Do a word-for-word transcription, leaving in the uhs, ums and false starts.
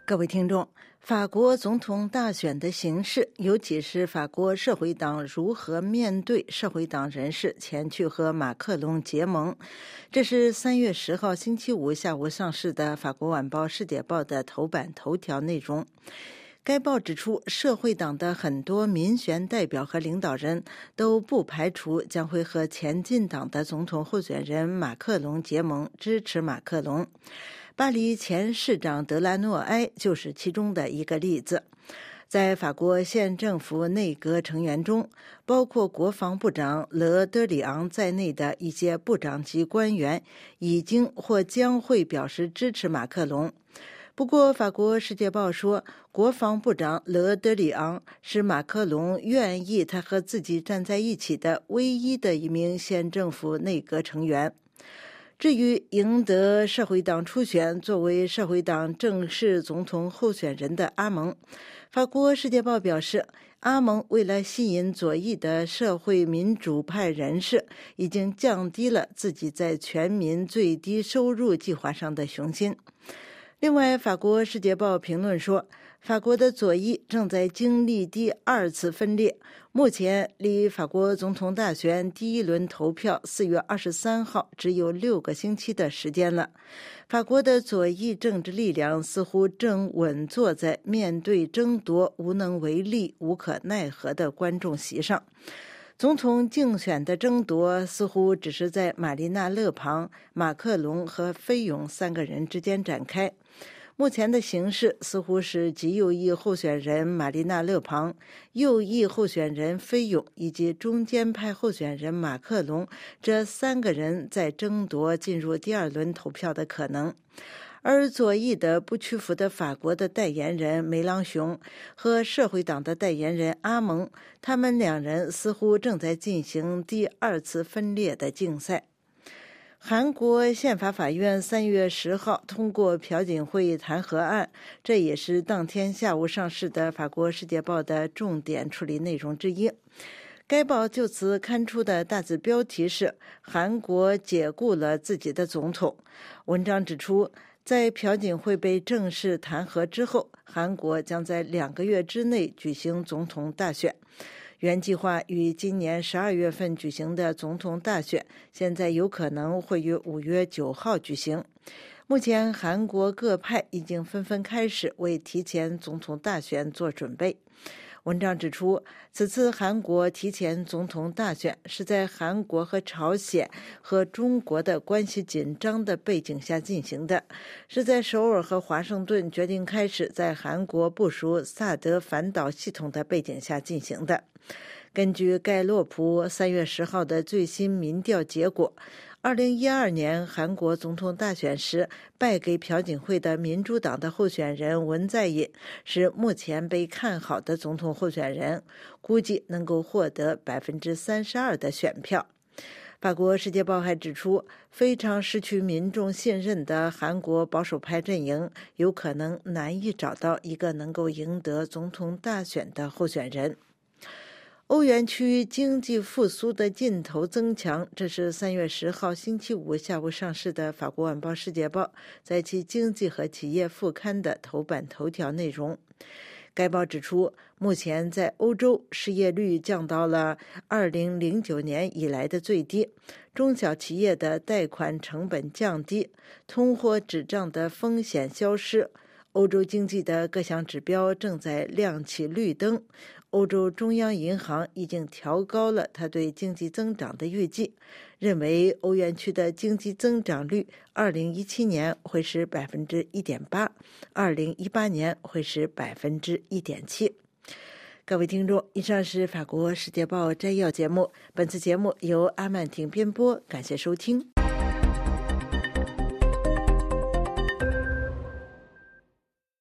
各位听众，法国总统大选的形势，尤其是法国社会党如何面对社会党人士前去和马克龙结盟，这是三月十号星期五下午上市的法国晚报《世界报》的头版头条内容。该报指出，社会党的很多民选代表和领导人都不排除将会和前进党的总统候选人马克龙结盟，支持马克龙。巴黎前市长德拉诺埃就是其中的一个例子。在法国现政府内阁成员中，包括国防部长勒德里昂在内的一些部长级官员已经或将会表示支持马克龙。不过，法国《世界报》说，国防部长勒德里昂是马克龙愿意他和自己站在一起的唯一的一名现政府内阁成员。至于赢得社会党初选作为社会党正式总统候选人的阿蒙，法国《世界报》表示，阿蒙为了吸引左翼的社会民主派人士，已经降低了自己在全民最低收入计划上的雄心。另外，法国《世界报》评论说，法国的左翼正在经历第二次分裂。目前离法国总统大选第一轮投票四月二十三号只有六个星期的时间了。法国的左翼政治力量似乎正稳坐在面对争夺无能为力、无可奈何的观众席上。总统竞选的争夺似乎只是在玛丽娜·勒庞、马克龙和菲永三个人之间展开。目前的形势似乎是极右翼候选人玛丽娜·勒庞、右翼候选人菲永以及中间派候选人马克龙这三个人在争夺进入第二轮投票的可能。而左翼的不屈服的法国的代言人梅朗雄和社会党的代言人阿蒙，他们两人似乎正在进行第二次分裂的竞赛。韩国宪法法院三月十号通过朴槿惠弹劾案，这也是当天下午上市的法国《世界报》的重点处理内容之一。该报就此刊出的大字标题是“韩国解雇了自己的总统”。文章指出，在朴槿惠被正式弹劾之后，韩国将在两个月之内举行总统大选。原计划于今年十二月份举行的总统大选，现在有可能会于五月九号举行。目前，韩国各派已经纷纷开始为提前总统大选做准备。文章指出，此次韩国提前总统大选是在韩国和朝鲜和中国的关系紧张的背景下进行的，是在首尔和华盛顿决定开始在韩国部署萨德反导系统的背景下进行的。根据盖洛普三月十号的最新民调结果，二零一二年韩国总统大选时败给朴槿惠的民主党的候选人文在寅是目前被看好的总统候选人，估计能够获得百分之三十二的选票。法国《世界报》还指出，非常失去民众信任的韩国保守派阵营有可能难以找到一个能够赢得总统大选的候选人。欧元区经济复苏的劲头增强，这是三月十号星期五下午上市的法国晚报《世界报》在其经济和企业副刊的头版头条内容。该报指出，目前在欧洲失业率降到了二零零九年以来的最低，中小企业的贷款成本降低，通货滞胀的风险消失，欧洲经济的各项指标正在亮起绿灯。欧洲中央银行已经调高了它对经济增长的预计，认为欧元区的经济增长率二零一七年会是百分之一点八，二零一八年会是百分之一点七。各位听众，以上是法国《世界报》摘要节目，本次节目由阿曼婷编播，感谢收听。